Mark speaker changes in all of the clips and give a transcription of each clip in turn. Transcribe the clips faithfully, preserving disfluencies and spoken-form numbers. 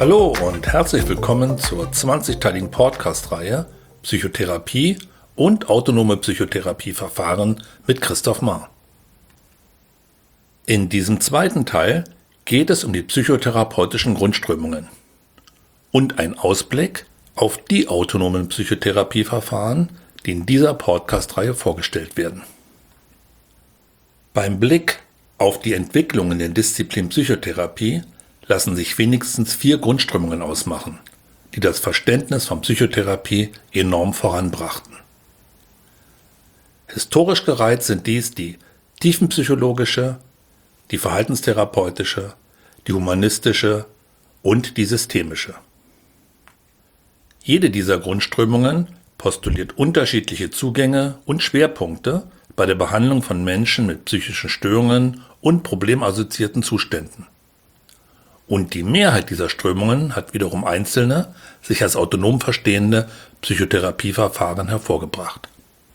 Speaker 1: Hallo und herzlich willkommen zur zwanzigteiligen Podcast-Reihe Psychotherapie und autonome Psychotherapieverfahren mit Christoph Maar. In diesem zweiten Teil geht es um die psychotherapeutischen Grundströmungen und ein Ausblick auf die autonomen Psychotherapieverfahren, die in dieser Podcast-Reihe vorgestellt werden. Beim Blick auf die Entwicklung in der Disziplin Psychotherapie lassen sich wenigstens vier Grundströmungen ausmachen, die das Verständnis von Psychotherapie enorm voranbrachten. Historisch gereiht sind dies die tiefenpsychologische, die verhaltenstherapeutische, die humanistische und die systemische. Jede dieser Grundströmungen postuliert unterschiedliche Zugänge und Schwerpunkte bei der Behandlung von Menschen mit psychischen Störungen und problemassoziierten Zuständen. Und die Mehrheit dieser Strömungen hat wiederum einzelne, sich als autonom verstehende Psychotherapieverfahren hervorgebracht.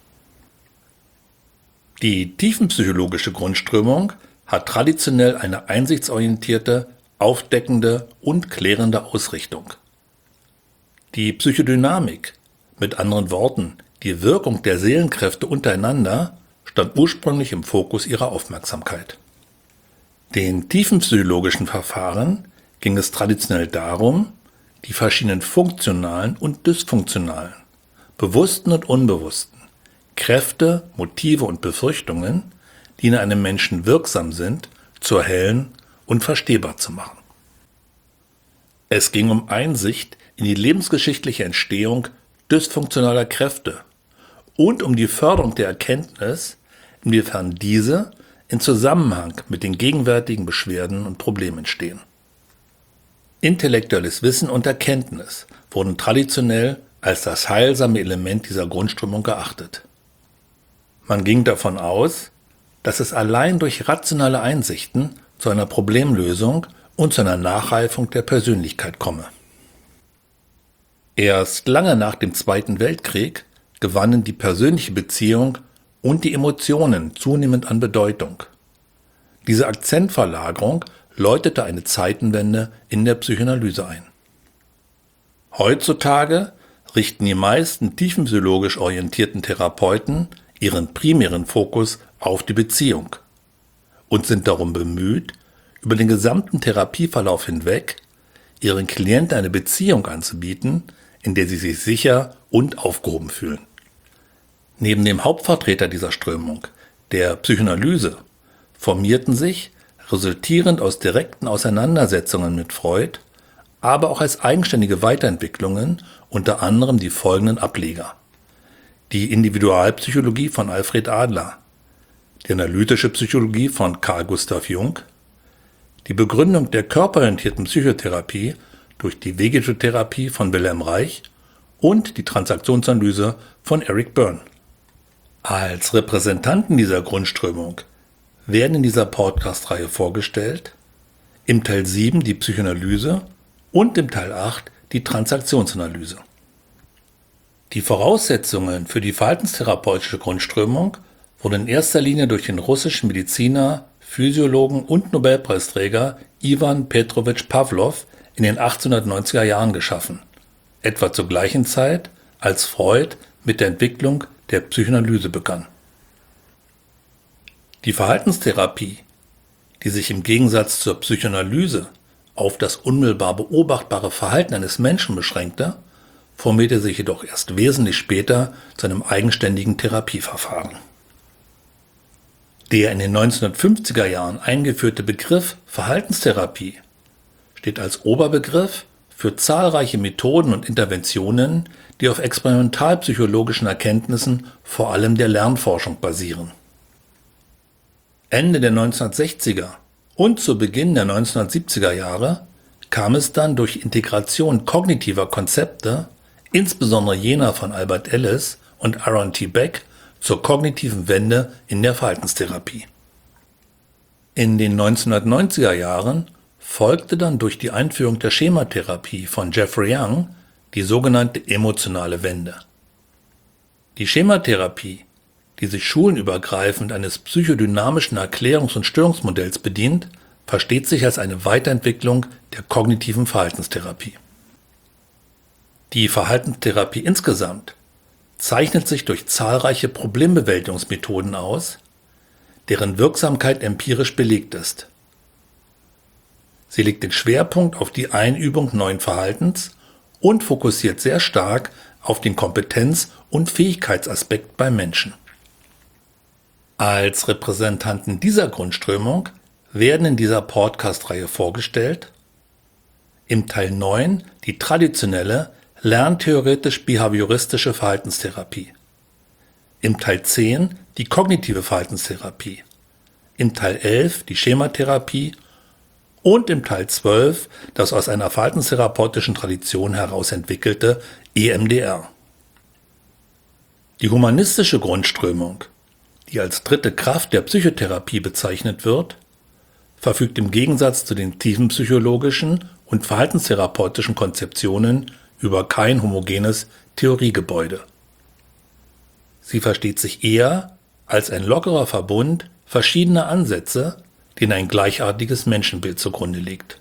Speaker 1: Die tiefenpsychologische Grundströmung hat traditionell eine einsichtsorientierte, aufdeckende und klärende Ausrichtung. Die Psychodynamik, mit anderen Worten die Wirkung der Seelenkräfte untereinander, stand ursprünglich im Fokus ihrer Aufmerksamkeit. Den tiefenpsychologischen Verfahren ging es traditionell darum, die verschiedenen funktionalen und dysfunktionalen, bewussten und unbewussten Kräfte, Motive und Befürchtungen, die in einem Menschen wirksam sind, zu erhellen und verstehbar zu machen. Es ging um Einsicht in die lebensgeschichtliche Entstehung dysfunktionaler Kräfte und um die Förderung der Erkenntnis, inwiefern diese in Zusammenhang mit den gegenwärtigen Beschwerden und Problemen stehen. Intellektuelles Wissen und Erkenntnis wurden traditionell als das heilsame Element dieser Grundströmung geachtet. Man ging davon aus, dass es allein durch rationale Einsichten zu einer Problemlösung und zu einer Nachreifung der Persönlichkeit komme. Erst lange nach dem Zweiten Weltkrieg gewannen die persönliche Beziehung und die Emotionen zunehmend an Bedeutung. Diese Akzentverlagerung läutete eine Zeitenwende in der Psychoanalyse ein. Heutzutage richten die meisten tiefenpsychologisch orientierten Therapeuten ihren primären Fokus auf die Beziehung und sind darum bemüht, über den gesamten Therapieverlauf hinweg ihren Klienten eine Beziehung anzubieten, in der sie sich sicher und aufgehoben fühlen. Neben dem Hauptvertreter dieser Strömung, der Psychoanalyse, formierten sich, resultierend aus direkten Auseinandersetzungen mit Freud, aber auch als eigenständige Weiterentwicklungen unter anderem die folgenden Ableger: die Individualpsychologie von Alfred Adler, die analytische Psychologie von Carl Gustav Jung, die Begründung der körperorientierten Psychotherapie durch die Vegetotherapie von Wilhelm Reich und die Transaktionsanalyse von Eric Berne. Als Repräsentanten dieser Grundströmung werden in dieser Podcast-Reihe vorgestellt im Teil sieben die Psychoanalyse und im Teil acht die Transaktionsanalyse. Die Voraussetzungen für die verhaltenstherapeutische Grundströmung wurden in erster Linie durch den russischen Mediziner, Physiologen und Nobelpreisträger Iwan Petrowitsch Pawlow in den achtzehnhundertneunziger Jahren geschaffen, etwa zur gleichen Zeit, als Freud mit der Entwicklung der Psychoanalyse begann. Die Verhaltenstherapie, die sich im Gegensatz zur Psychoanalyse auf das unmittelbar beobachtbare Verhalten eines Menschen beschränkte, formierte sich jedoch erst wesentlich später zu einem eigenständigen Therapieverfahren. Der in den neunzehnhundertfünfziger Jahren eingeführte Begriff Verhaltenstherapie steht als Oberbegriff für zahlreiche Methoden und Interventionen, die auf experimentalpsychologischen Erkenntnissen vor allem der Lernforschung basieren. Ende der neunzehnhundertsechziger und zu Beginn der neunzehnhundertsiebziger Jahre kam es dann durch Integration kognitiver Konzepte, insbesondere jener von Albert Ellis und Aaron T. Beck, zur kognitiven Wende in der Verhaltenstherapie. In den neunzehnhundertneunziger Jahren folgte dann durch die Einführung der Schematherapie von Jeffrey Young die sogenannte emotionale Wende. Die Schematherapie, die sich schulenübergreifend eines psychodynamischen Erklärungs- und Störungsmodells bedient, versteht sich als eine Weiterentwicklung der kognitiven Verhaltenstherapie. Die Verhaltenstherapie insgesamt zeichnet sich durch zahlreiche Problembewältigungsmethoden aus, deren Wirksamkeit empirisch belegt ist. Sie legt den Schwerpunkt auf die Einübung neuen Verhaltens und fokussiert sehr stark auf den Kompetenz- und Fähigkeitsaspekt beim Menschen. Als Repräsentanten dieser Grundströmung werden in dieser Podcast-Reihe vorgestellt: im Teil neun die traditionelle lerntheoretisch-behavioristische Verhaltenstherapie, im Teil zehn die kognitive Verhaltenstherapie, im Teil elf die Schematherapie und im Teil zwölf das aus einer verhaltenstherapeutischen Tradition heraus entwickelte E M D R. Die humanistische Grundströmung, die als dritte Kraft der Psychotherapie bezeichnet wird, verfügt im Gegensatz zu den tiefenpsychologischen und verhaltenstherapeutischen Konzeptionen über kein homogenes Theoriegebäude. Sie versteht sich eher als ein lockerer Verbund verschiedener Ansätze, denen ein gleichartiges Menschenbild zugrunde liegt.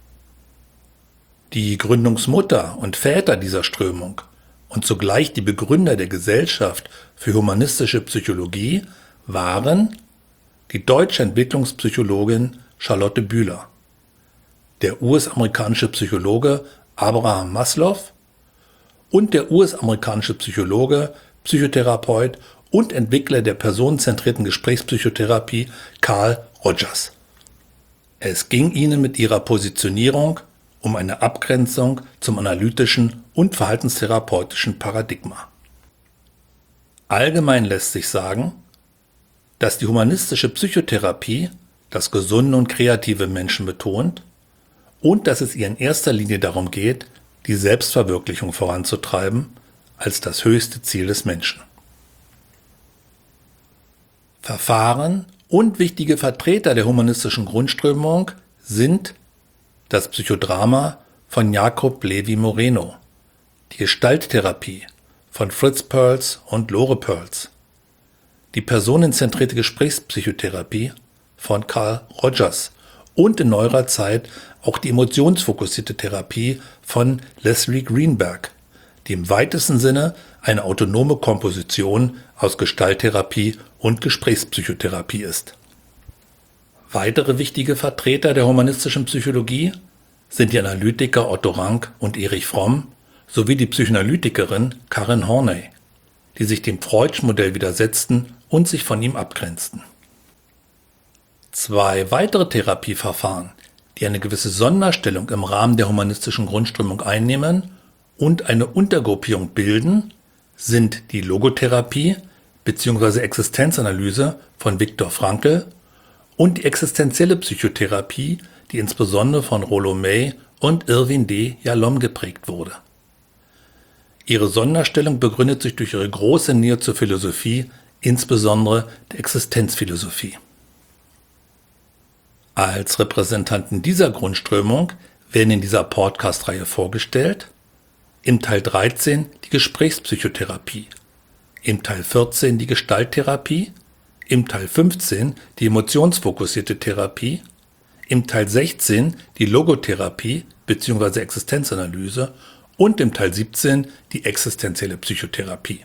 Speaker 1: Die Gründungsmutter und Väter dieser Strömung und zugleich die Begründer der Gesellschaft für humanistische Psychologie waren die deutsche Entwicklungspsychologin Charlotte Bühler, der U S-amerikanische Psychologe Abraham Maslow und der U S-amerikanische Psychologe, Psychotherapeut und Entwickler der personenzentrierten Gesprächspsychotherapie Carl Rogers. Es ging ihnen mit ihrer Positionierung um eine Abgrenzung zum analytischen und verhaltenstherapeutischen Paradigma. Allgemein lässt sich sagen, dass die humanistische Psychotherapie das gesunde und kreative Menschen betont und dass es ihr in erster Linie darum geht, die Selbstverwirklichung voranzutreiben als das höchste Ziel des Menschen. Verfahren und wichtige Vertreter der humanistischen Grundströmung sind das Psychodrama von Jacob Levi Moreno, die Gestalttherapie von Fritz Perls und Lore Perls, die personenzentrierte Gesprächspsychotherapie von Carl Rogers und in neuerer Zeit auch die emotionsfokussierte Therapie von Leslie Greenberg, die im weitesten Sinne eine autonome Komposition aus Gestalttherapie und Gesprächspsychotherapie ist. Weitere wichtige Vertreter der humanistischen Psychologie sind die Analytiker Otto Rank und Erich Fromm sowie die Psychoanalytikerin Karen Horney, die sich dem Freudschen Modell widersetzten und sich von ihm abgrenzten. Zwei weitere Therapieverfahren, die eine gewisse Sonderstellung im Rahmen der humanistischen Grundströmung einnehmen und eine Untergruppierung bilden, sind die Logotherapie bzw. Existenzanalyse von Viktor Frankl und die existenzielle Psychotherapie, die insbesondere von Rollo May und Irwin D. Yalom geprägt wurde. Ihre Sonderstellung begründet sich durch ihre große Nähe zur Philosophie, insbesondere der Existenzphilosophie. Als Repräsentanten dieser Grundströmung werden in dieser Podcast-Reihe vorgestellt: im Teil dreizehn die Gesprächspsychotherapie, im Teil vierzehn die Gestalttherapie, im Teil fünfzehn die emotionsfokussierte Therapie, im Teil sechzehn die Logotherapie bzw. Existenzanalyse und im Teil siebzehn die existenzielle Psychotherapie.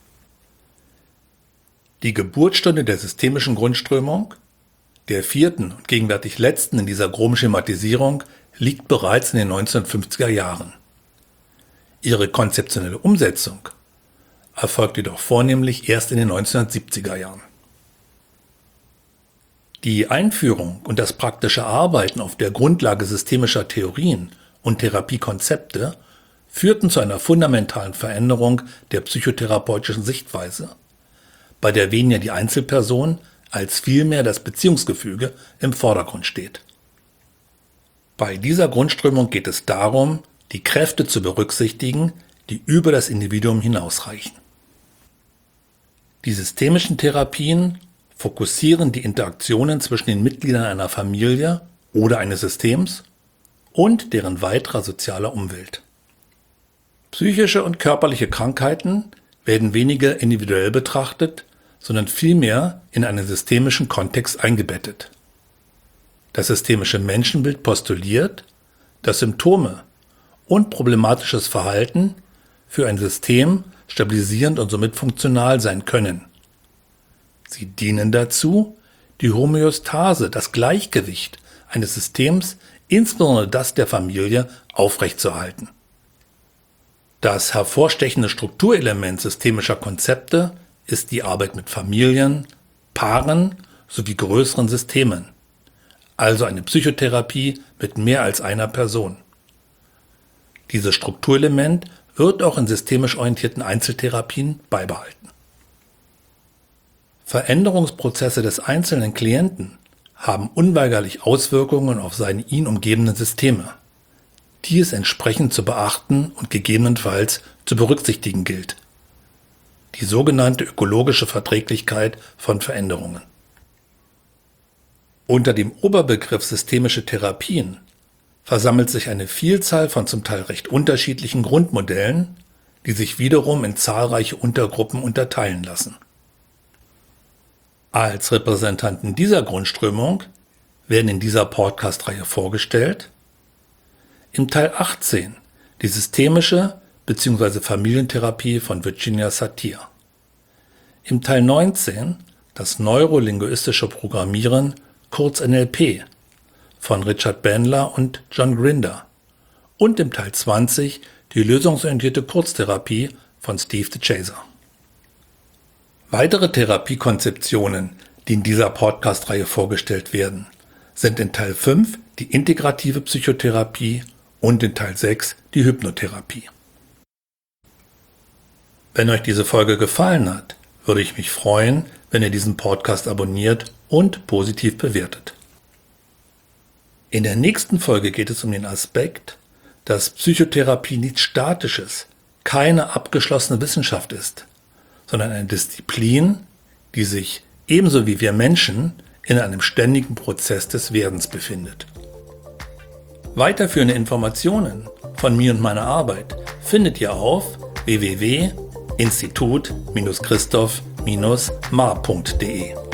Speaker 1: Die Geburtsstunde der systemischen Grundströmung, der vierten und gegenwärtig letzten in dieser groben Schematisierung, liegt bereits in den neunzehnhundertfünfziger Jahren. Ihre konzeptionelle Umsetzung erfolgt jedoch vornehmlich erst in den neunzehnhundertsiebziger Jahren. Die Einführung und das praktische Arbeiten auf der Grundlage systemischer Theorien und Therapiekonzepte führten zu einer fundamentalen Veränderung der psychotherapeutischen Sichtweise, bei der weniger die Einzelperson als vielmehr das Beziehungsgefüge im Vordergrund steht. Bei dieser Grundströmung geht es darum, die Kräfte zu berücksichtigen, die über das Individuum hinausreichen. Die systemischen Therapien fokussieren die Interaktionen zwischen den Mitgliedern einer Familie oder eines Systems und deren weiterer sozialer Umwelt. Psychische und körperliche Krankheiten werden weniger individuell betrachtet, sondern vielmehr in einen systemischen Kontext eingebettet. Das systemische Menschenbild postuliert, dass Symptome und problematisches Verhalten für ein System stabilisierend und somit funktional sein können. Sie dienen dazu, die Homöostase, das Gleichgewicht eines Systems, insbesondere das der Familie, aufrechtzuerhalten. Das hervorstechende Strukturelement systemischer Konzepte ist die Arbeit mit Familien, Paaren sowie größeren Systemen, also eine Psychotherapie mit mehr als einer Person. Dieses Strukturelement wird auch in systemisch orientierten Einzeltherapien beibehalten. Veränderungsprozesse des einzelnen Klienten haben unweigerlich Auswirkungen auf seine ihn umgebenden Systeme, die es entsprechend zu beachten und gegebenenfalls zu berücksichtigen gilt. Die sogenannte ökologische Verträglichkeit von Veränderungen. Unter dem Oberbegriff systemische Therapien versammelt sich eine Vielzahl von zum Teil recht unterschiedlichen Grundmodellen, die sich wiederum in zahlreiche Untergruppen unterteilen lassen. Als Repräsentanten dieser Grundströmung werden in dieser Podcast-Reihe vorgestellt: im Teil achtzehn die systemische bzw. Familientherapie von Virginia Satir, im Teil neunzehn das neurolinguistische Programmieren, kurz N L P, von Richard Bandler und John Grinder und im Teil zwanzig die lösungsorientierte Kurztherapie von Steve DeChaser. Weitere Therapiekonzeptionen, die in dieser Podcast-Reihe vorgestellt werden, sind in Teil fünf die integrative Psychotherapie und in Teil sechs die Hypnotherapie. Wenn euch diese Folge gefallen hat, würde ich mich freuen, wenn ihr diesen Podcast abonniert und positiv bewertet. In der nächsten Folge geht es um den Aspekt, dass Psychotherapie nichts Statisches, keine abgeschlossene Wissenschaft ist, sondern eine Disziplin, die sich ebenso wie wir Menschen in einem ständigen Prozess des Werdens befindet. Weiterführende Informationen von mir und meiner Arbeit findet ihr auf w w w punkt institut Bindestrich christoph Bindestrich mar punkt de.